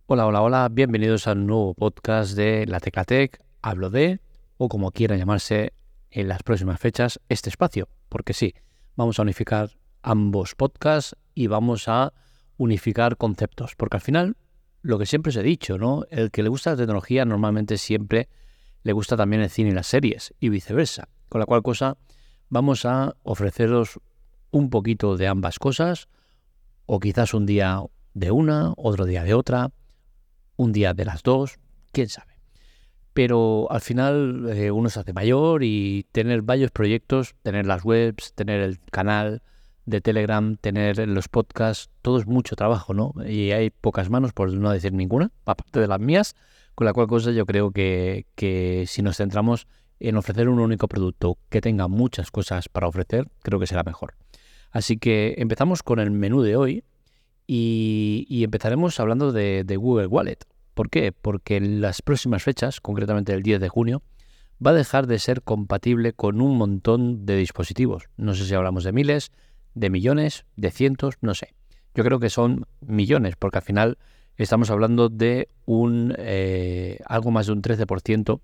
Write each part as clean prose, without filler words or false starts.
Hola, hola, hola, bienvenidos a un nuevo podcast de La Tecla Tech. Hablo de, o como quiera llamarse en las próximas fechas, este espacio. Porque sí, vamos a unificar ambos podcasts y vamos a unificar conceptos. Porque al final, lo que siempre os he dicho, ¿no? El que le gusta la tecnología normalmente siempre le gusta también el cine y las series y viceversa. Con la cual cosa vamos a ofreceros un poquito de ambas cosas, o quizás un día de una, otro día de otra, un día de las dos, quién sabe. Pero al final uno se hace mayor y tener varios proyectos, tener las webs, tener el canal de Telegram, tener los podcasts, todo es mucho trabajo, ¿no? Y hay pocas manos, por no decir ninguna, aparte de las mías, con la cual cosa yo creo que si nos centramos en ofrecer un único producto que tenga muchas cosas para ofrecer, creo que será mejor. Así que empezamos con el menú de hoy y empezaremos hablando de Google Wallet. ¿Por qué? Porque en las próximas fechas, concretamente el 10 de junio, va a dejar de ser compatible con un montón de dispositivos. No sé si hablamos de miles, de millones, de cientos, no sé. Yo creo que son millones, porque al final estamos hablando de algo más de un 13%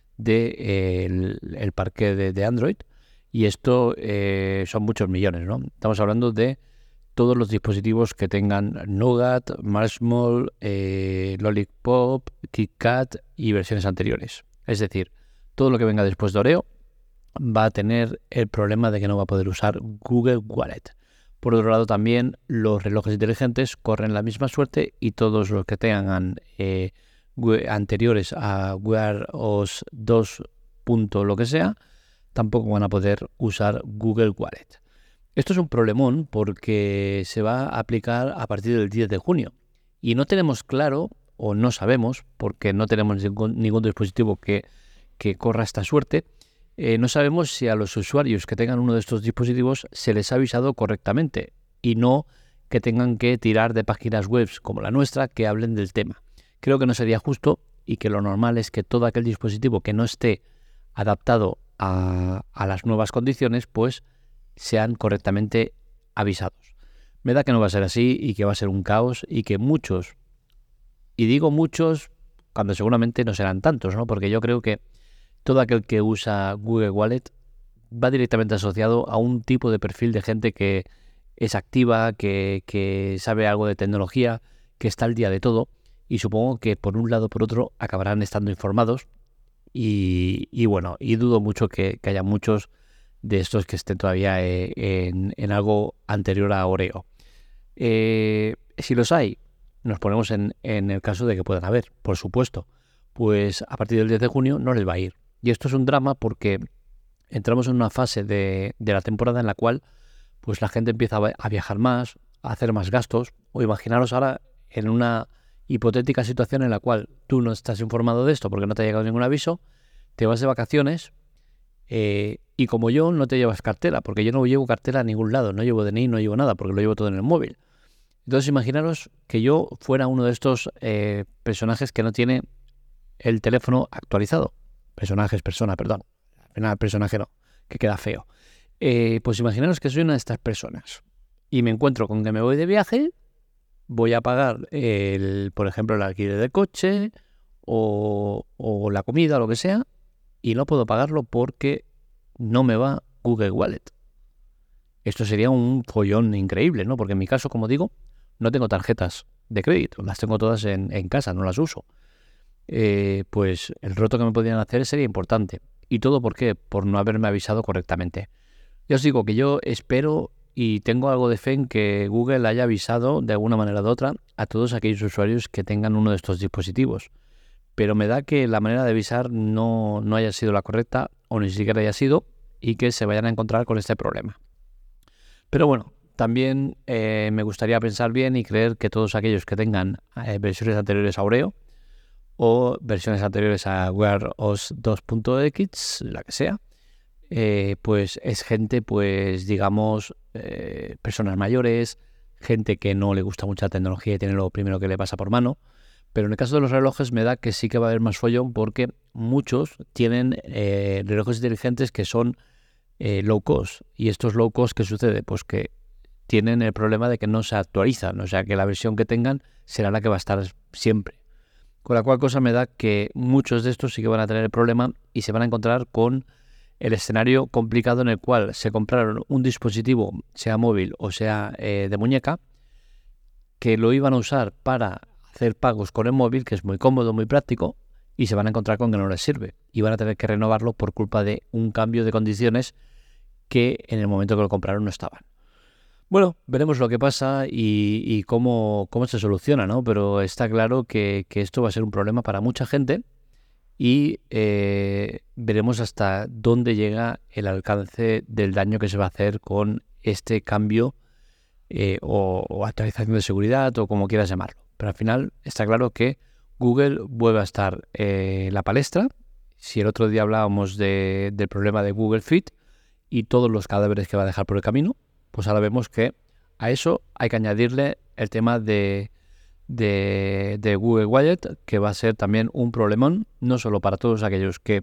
del parque de Android, y esto son muchos millones, ¿no? Estamos hablando de todos los dispositivos que tengan Nougat, Marshmallow, Lollipop, KitKat y versiones anteriores. Es decir, todo lo que venga después de Oreo va a tener el problema de que no va a poder usar Google Wallet. Por otro lado, también los relojes inteligentes corren la misma suerte y todos los que tengan anteriores a Wear OS 2. Lo que sea, tampoco van a poder usar Google Wallet. Esto es un problemón porque se va a aplicar a partir del 10 de junio y no tenemos claro, o no sabemos, porque no tenemos ningún dispositivo que corra esta suerte, no sabemos si a los usuarios que tengan uno de estos dispositivos se les ha avisado correctamente y no que tengan que tirar de páginas web como la nuestra que hablen del tema. Creo que no sería justo y que lo normal es que todo aquel dispositivo que no esté adaptado a las nuevas condiciones, pues sean correctamente avisados. Me da que no va a ser así y que va a ser un caos y que muchos, y digo muchos cuando seguramente no serán tantos, ¿no? Porque yo creo que todo aquel que usa Google Wallet va directamente asociado a un tipo de perfil de gente que es activa, que sabe algo de tecnología, que está al día de todo, y supongo que por un lado o por otro acabarán estando informados y bueno, y dudo mucho que haya muchos de estos que estén todavía en algo anterior a Oreo. Si los hay, nos ponemos en el caso de que puedan haber, por supuesto. Pues a partir del 10 de junio no les va a ir. Y esto es un drama porque entramos en una fase de la temporada en la cual pues la gente empieza a viajar más, a hacer más gastos. O imaginaros ahora en una hipotética situación en la cual tú no estás informado de esto porque no te ha llegado ningún aviso, te vas de vacaciones. Y como yo, no te llevas cartera, porque yo no llevo cartera a ningún lado, no llevo DNI, no llevo nada, porque lo llevo todo en el móvil. Entonces imaginaros que yo fuera uno de estos personajes que no tiene el teléfono actualizado. Perdón. Al final personaje no, que queda feo. Pues imaginaros que soy una de estas personas y me encuentro con que me voy de viaje, voy a pagar, por ejemplo, el alquiler del coche o la comida o lo que sea, y no puedo pagarlo porque no me va Google Wallet. Esto sería un follón increíble, ¿no? Porque en mi caso, como digo, no tengo tarjetas de crédito, las tengo todas en casa, no las uso. Pues el roto que me podrían hacer sería importante. ¿Y todo por qué? Por no haberme avisado correctamente. Ya os digo que yo espero y tengo algo de fe en que Google haya avisado de alguna manera u otra a todos aquellos usuarios que tengan uno de estos dispositivos. Pero me da que la manera de avisar no haya sido la correcta o ni siquiera haya sido y que se vayan a encontrar con este problema. Pero bueno, también me gustaría pensar bien y creer que todos aquellos que tengan versiones anteriores a Oreo o versiones anteriores a Wear OS 2.x, la que sea, pues es gente, pues digamos, personas mayores, gente que no le gusta mucha tecnología y tiene lo primero que le pasa por mano. Pero en el caso de los relojes me da que sí que va a haber más follón porque muchos tienen relojes inteligentes que son low cost. ¿Y estos low cost qué sucede? Pues que tienen el problema de que no se actualizan, o sea que la versión que tengan será la que va a estar siempre. Con la cual cosa me da que muchos de estos sí que van a tener el problema y se van a encontrar con el escenario complicado en el cual se compraron un dispositivo, sea móvil o sea de muñeca, que lo iban a usar para hacer pagos con el móvil, que es muy cómodo, muy práctico, y se van a encontrar con que no les sirve. Y van a tener que renovarlo por culpa de un cambio de condiciones que en el momento que lo compraron no estaban. Bueno, veremos lo que pasa y cómo se soluciona, ¿no? Pero está claro que esto va a ser un problema para mucha gente y veremos hasta dónde llega el alcance del daño que se va a hacer con este cambio o actualización de seguridad o como quieras llamarlo. Pero al final está claro que Google vuelve a estar en la palestra. Si el otro día hablábamos del problema de Google Fit y todos los cadáveres que va a dejar por el camino, pues ahora vemos que a eso hay que añadirle el tema de Google Wallet, que va a ser también un problemón, no solo para todos aquellos que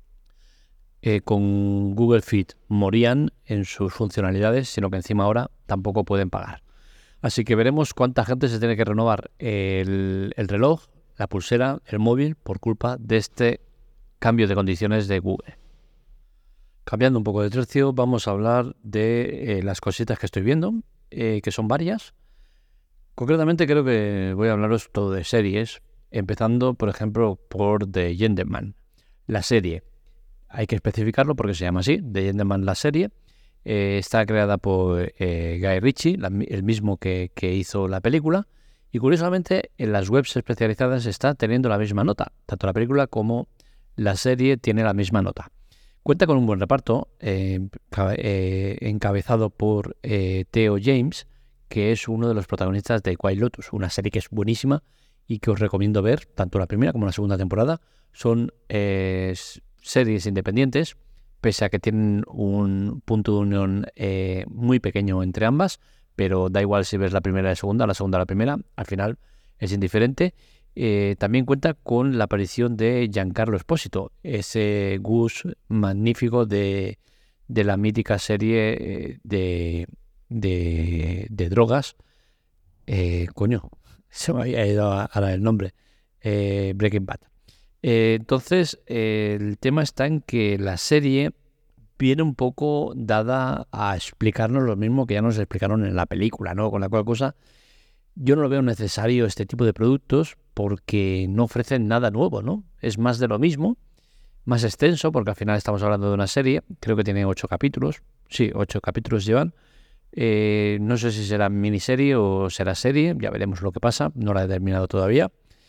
con Google Fit morían en sus funcionalidades, sino que encima ahora tampoco pueden pagar. Así que veremos cuánta gente se tiene que renovar el reloj, la pulsera, el móvil, por culpa de este cambio de condiciones de Google. Cambiando un poco de tercio, vamos a hablar de las cositas que estoy viendo, que son varias. Concretamente creo que voy a hablaros todo de series, empezando, por ejemplo, por The Gentleman, la serie. Hay que especificarlo porque se llama así, The Gentleman, la serie. Está creada por Guy Ritchie, el mismo que hizo la película. Y curiosamente, en las webs especializadas está teniendo la misma nota. Tanto la película como la serie tiene la misma nota. Cuenta con un buen reparto, encabezado por Theo James, que es uno de los protagonistas de White Lotus, una serie que es buenísima y que os recomiendo ver, tanto la primera como la segunda temporada. Son series independientes, pese a que tienen un punto de unión muy pequeño entre ambas, pero da igual si ves la primera y la segunda o la primera, al final es indiferente. También cuenta con la aparición de Giancarlo Esposito, ese Gus magnífico de la mítica serie de drogas. Se me había ido ahora el nombre. Breaking Bad. Entonces, el tema está en que la serie viene un poco dada a explicarnos lo mismo que ya nos explicaron en la película, ¿no? Con la cual cosa yo no lo veo necesario este tipo de productos porque no ofrecen nada nuevo, ¿no? Es más de lo mismo, más extenso, porque al final estamos hablando de una serie, creo que tiene 8 capítulos, sí, 8 capítulos llevan. No sé si será miniserie o será serie, ya veremos lo que pasa, no la he terminado todavía.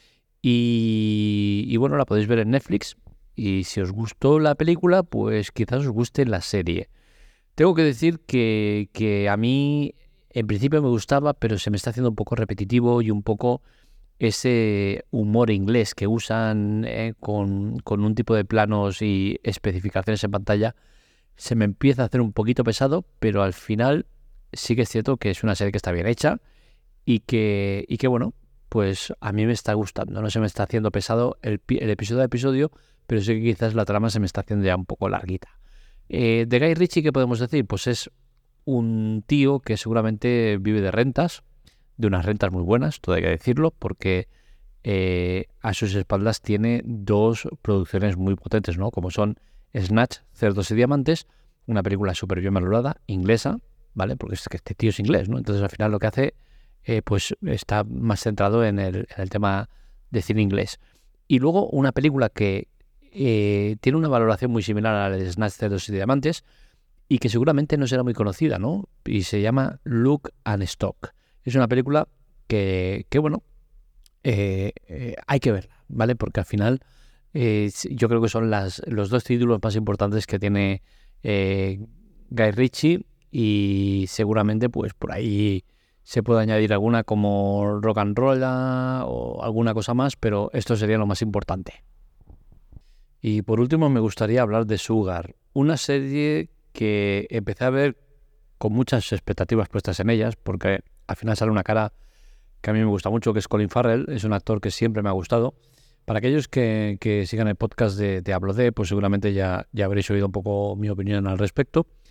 Y bueno, la podéis ver en Netflix y si os gustó la película, pues quizás os guste la serie. Tengo que decir que a mí en principio me gustaba, pero se me está haciendo un poco repetitivo y un poco ese humor inglés que usan con un tipo de planos y especificaciones en pantalla. Se me empieza a hacer un poquito pesado, pero al final sí que es cierto que es una serie que está bien hecha y que bueno, pues a mí me está gustando. No se me está haciendo pesado el episodio a episodio, pero sí que quizás la trama se me está haciendo ya un poco larguita. De Guy Ritchie, ¿qué podemos decir? Pues es un tío que seguramente vive de rentas, de unas rentas muy buenas, todo hay que decirlo, porque a sus espaldas tiene 2 producciones muy potentes, ¿no? Como son Snatch, Cerdos y Diamantes, una película súper bien valorada, inglesa, ¿vale? Porque es que este tío es inglés, ¿no? Entonces al final lo que hace, pues está más centrado en el tema de cine inglés. Y luego una película que tiene una valoración muy similar a la de Snatch, Cerdos y Diamantes, y que seguramente no será muy conocida, ¿no? Y se llama Lock and Stock. Es una película que bueno, hay que verla, ¿vale? Porque al final yo creo que son los 2 títulos más importantes que tiene Guy Ritchie y seguramente pues por ahí se puede añadir alguna como Rock and Roll o alguna cosa más, pero esto sería lo más importante. Y por último me gustaría hablar de Sugar, una serie que empecé a ver con muchas expectativas puestas en ellas, porque al final sale una cara que a mí me gusta mucho, que es Colin Farrell, es un actor que siempre me ha gustado. Para aquellos que sigan el podcast de Hablo de, pues seguramente ya habréis oído un poco mi opinión al respecto,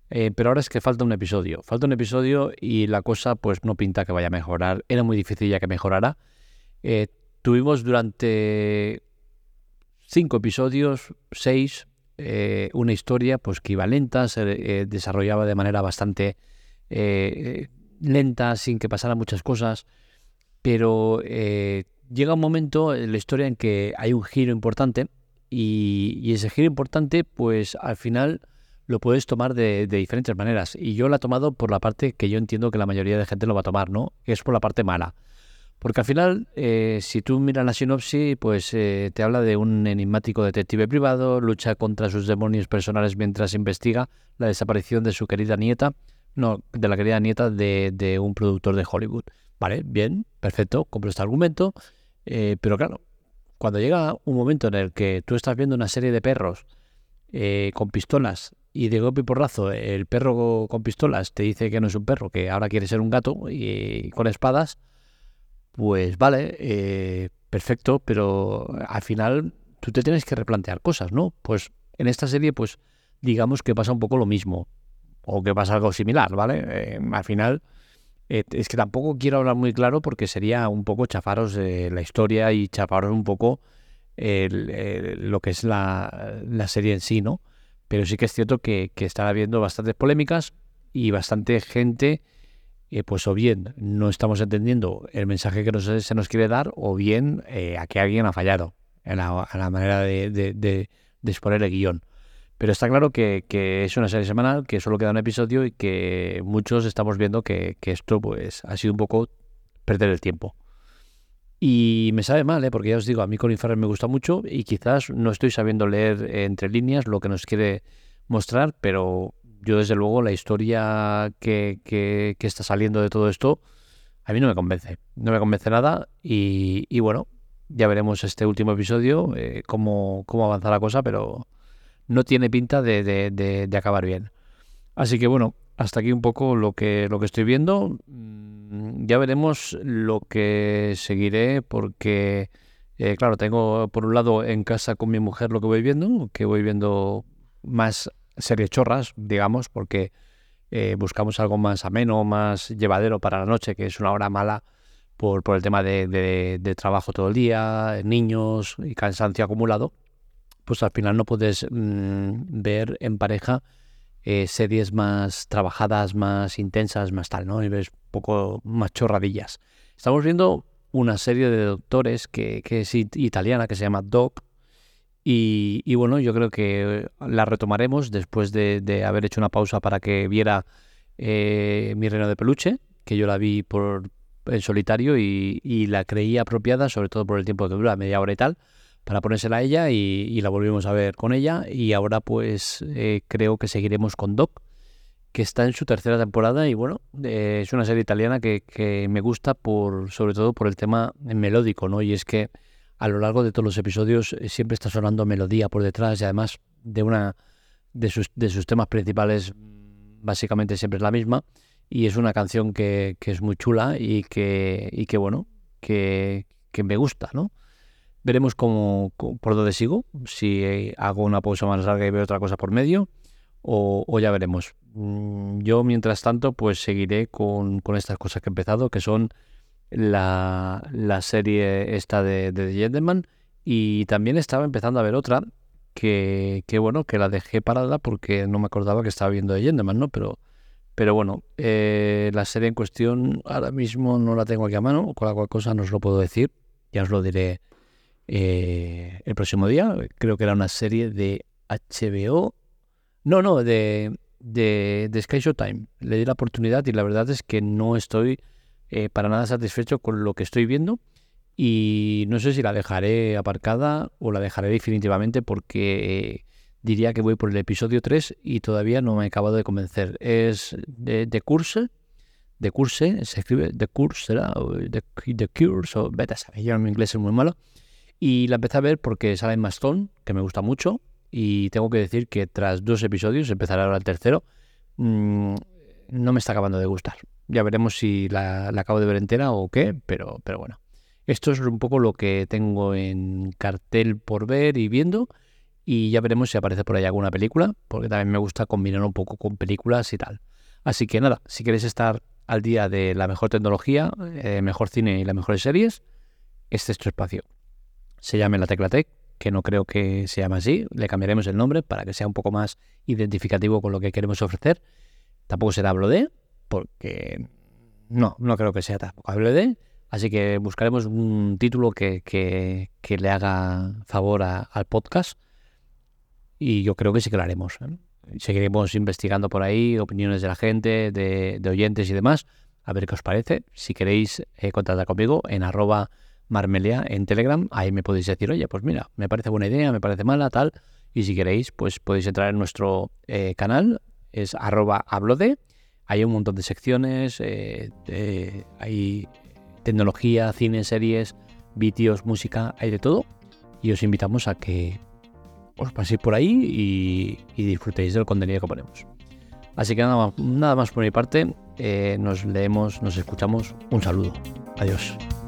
pero ahora es que falta un episodio y la cosa pues no pinta que vaya a mejorar. Era muy difícil ya que mejorara. Tuvimos durante 5 episodios, 6, una historia pues que iba lenta, se desarrollaba de manera bastante lenta, sin que pasaran muchas cosas, pero llega un momento en la historia en que hay un giro importante y ese giro importante pues al final lo puedes tomar de diferentes maneras, y yo la he tomado por la parte que yo entiendo que la mayoría de gente lo va a tomar, ¿no? Que es por la parte mala. Porque al final, si tú miras la sinopsis, pues te habla de un enigmático detective privado, lucha contra sus demonios personales mientras investiga la desaparición de su querida nieta, no, de la querida nieta de un productor de Hollywood. Vale, bien, perfecto, compro este argumento, pero claro, cuando llega un momento en el que tú estás viendo una serie de perros con pistolas y de golpe y porrazo el perro con pistolas te dice que no es un perro, que ahora quiere ser un gato y con espadas, pues vale, perfecto, pero al final tú te tienes que replantear cosas, ¿no? Pues en esta serie, pues digamos que pasa un poco lo mismo, o que pasa algo similar, ¿vale? Al final, es que tampoco quiero hablar muy claro porque sería un poco chafaros la historia y chafaros un poco lo que es la serie en sí, ¿no? Pero sí que es cierto que están habiendo bastantes polémicas y bastante gente, pues o bien no estamos entendiendo el mensaje que se nos quiere dar, o bien aquí alguien ha fallado en la manera de exponer el guión. Pero está claro que es una serie semanal, que solo queda un episodio y que muchos estamos viendo que esto pues ha sido un poco perder el tiempo. Y me sabe mal, porque ya os digo, a mí Colin Farrell me gusta mucho y quizás no estoy sabiendo leer entre líneas lo que nos quiere mostrar, pero yo desde luego la historia que está saliendo de todo esto a mí no me convence. No me convence nada y bueno, ya veremos este último episodio, cómo avanza la cosa, pero no tiene pinta de acabar bien. Así que bueno, hasta aquí un poco lo que estoy viendo. Ya veremos lo que seguiré porque, claro, tengo por un lado en casa con mi mujer lo que voy viendo más series chorras, digamos, porque buscamos algo más ameno, más llevadero para la noche, que es una hora mala por el tema de trabajo todo el día, niños y cansancio acumulado. Pues al final no puedes ver en pareja series más trabajadas, más intensas, más tal, ¿no? Y ves un poco más chorradillas. Estamos viendo una serie de doctores que es italiana, que se llama Doc, y bueno, yo creo que la retomaremos después de haber hecho una pausa para que viera Mi Reino de Peluche, que yo la vi en solitario y la creí apropiada, sobre todo por el tiempo que dura, media hora y tal, para ponérsela a ella y la volvimos a ver con ella, y ahora pues creo que seguiremos con Doc, que está en su tercera temporada y bueno, es una serie italiana que me gusta sobre todo por el tema melódico, ¿no? Y es que a lo largo de todos los episodios siempre está sonando melodía por detrás, y además de sus temas principales básicamente siempre es la misma, y es una canción que es muy chula y que bueno, que me gusta, ¿no? Veremos por dónde sigo, si hago una pausa más larga y veo otra cosa por medio, o ya veremos. Yo, mientras tanto, pues seguiré con estas cosas que he empezado, que son la serie esta de The Gentleman, y también estaba empezando a ver otra bueno, que la dejé parada porque no me acordaba que estaba viendo The Gentleman, ¿no? Pero bueno, la serie en cuestión ahora mismo no la tengo aquí a mano, con la cual cosa no os lo puedo decir, ya os lo diré el próximo día. Creo que era una serie de HBO. No, de Sky Showtime. Le di la oportunidad y la verdad es que no estoy para nada satisfecho con lo que estoy viendo, y no sé si la dejaré aparcada o la dejaré definitivamente porque diría que voy por el episodio 3 y todavía no me he acabado de convencer. Es de Curse, se escribe The Curse, ¿será? O The Curse, o vete a saber, yo en mi inglés es muy malo. Y la empecé a ver porque sale Emma Stone, que me gusta mucho, y tengo que decir que tras 2 episodios, empezaré ahora el tercero, no me está acabando de gustar. Ya veremos si la acabo de ver entera o qué, pero bueno. Esto es un poco lo que tengo en cartel por ver y viendo, y ya veremos si aparece por ahí alguna película, porque también me gusta combinar un poco con películas y tal. Así que nada, si queréis estar al día de la mejor tecnología, mejor cine y las mejores series, este es tu espacio. Se llama La Tecla Tech, que no creo que se llame así, le cambiaremos el nombre para que sea un poco más identificativo con lo que queremos ofrecer. Tampoco será Hablo de, porque no creo que sea tampoco Hablo de, así que buscaremos un título que le haga favor al podcast, y yo creo que sí que lo haremos, ¿eh? Seguiremos investigando por ahí opiniones de la gente, de oyentes y demás, a ver qué os parece. Si queréis contactar conmigo en @marmelia en Telegram, ahí me podéis decir, oye, pues mira, me parece buena idea, me parece mala, tal. Y si queréis, pues podéis entrar en nuestro canal, es @hablode. Hay un montón de secciones, hay tecnología, cine, series, vídeos, música, hay de todo. Y os invitamos a que os paséis por ahí y disfrutéis del contenido que ponemos. Así que nada más por mi parte, nos leemos, nos escuchamos. Un saludo. Adiós.